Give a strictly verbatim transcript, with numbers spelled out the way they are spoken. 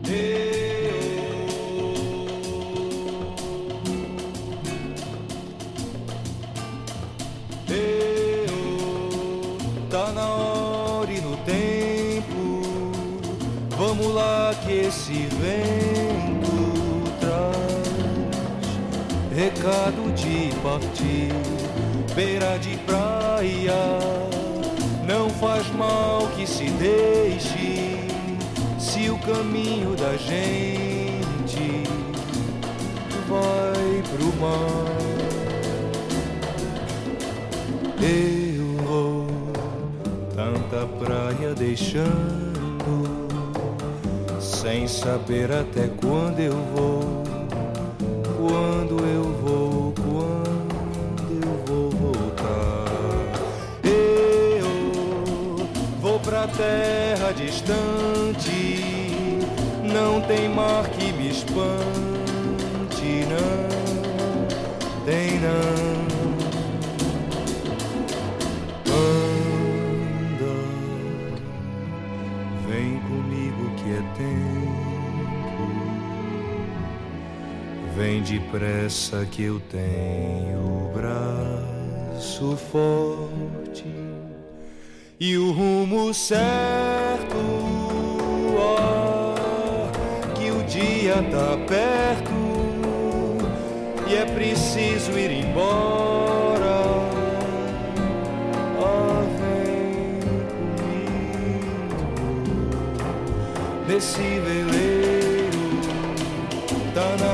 Tá na hora e no tempo, vamos lá que esse vento traz recado de partir, beira de praia, não faz mal que se deixe, se o caminho da gente vai pro mar. Eu vou tanta praia deixando, sem saber até quando eu vou, quando eu vou, quando eu vou voltar. Eu vou pra terra distante, não tem mar que me espante, não tem não. Vem depressa que eu tenho o braço forte e o rumo certo, ó, que o dia tá perto e é preciso ir embora. Ó, vem comigo nesse veleiro, tá na